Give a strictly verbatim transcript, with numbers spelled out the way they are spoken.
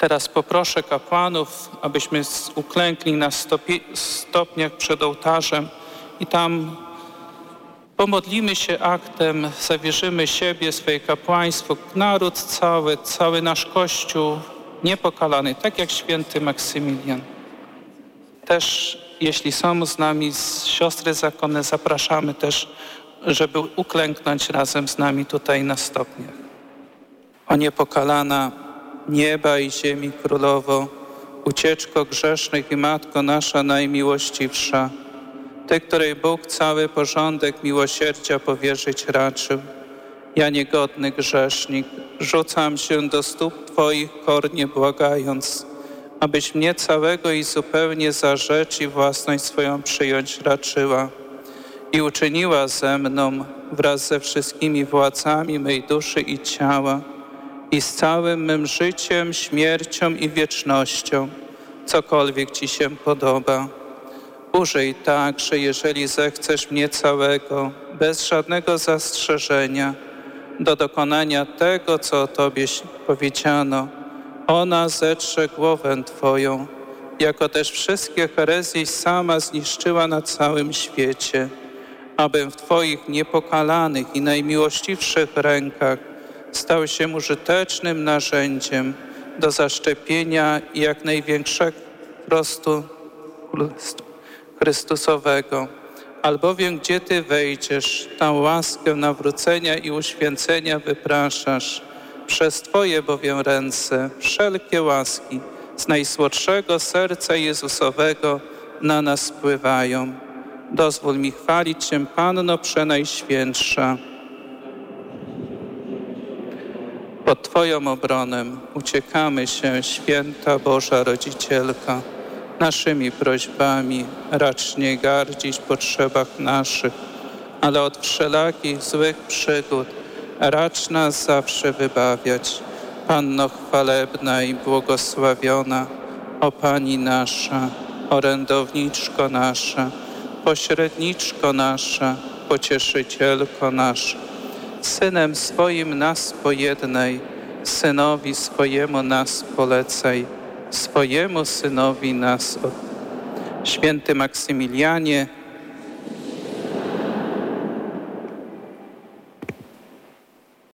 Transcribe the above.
Teraz poproszę kapłanów, abyśmy uklękli na stopi- stopniach przed ołtarzem i tam pomodlimy się aktem, zawierzymy siebie, swoje kapłaństwo, naród cały, cały nasz Kościół niepokalany, tak jak święty Maksymilian. Też jeśli są z nami siostry zakonne, zapraszamy też, żeby uklęknąć razem z nami tutaj na stopniach. O niepokalana nieba i ziemi królowo, ucieczko grzesznych i Matko nasza najmiłościwsza, Ty, której Bóg cały porządek miłosierdzia powierzyć raczył. Ja niegodny grzesznik, rzucam się do stóp Twoich kornie błagając, abyś mnie całego i zupełnie za rzecz i własność swoją przyjąć raczyła i uczyniła ze mną wraz ze wszystkimi władzami mej duszy i ciała i z całym mym życiem, śmiercią i wiecznością, cokolwiek Ci się podoba. Użyj także, jeżeli zechcesz mnie całego, bez żadnego zastrzeżenia, do dokonania tego, co o Tobie powiedziano. Ona zetrze głowę Twoją, jako też wszystkie herezje sama zniszczyła na całym świecie, abym w Twoich niepokalanych i najmiłościwszych rękach stał się użytecznym narzędziem do zaszczepienia i jak największego wzrostu Chrystusowego. Albowiem gdzie Ty wejdziesz, tam łaskę nawrócenia i uświęcenia wypraszasz. Przez Twoje bowiem ręce wszelkie łaski z najsłodszego serca Jezusowego na nas spływają. Dozwól mi chwalić Cię, Panno Przenajświętsza. Pod Twoją obronę uciekamy się, Święta Boża Rodzicielka. Naszymi prośbami racz nie gardzić potrzebach naszych, ale od wszelakich złych przygód racz nas zawsze wybawiać. Panno chwalebna i błogosławiona, o Pani nasza, orędowniczko nasza, pośredniczko nasza, pocieszycielko nasza. Synem swoim nas pojednaj, Synowi swojemu nas polecaj, swojemu Synowi nas od... Święty Maksymilianie,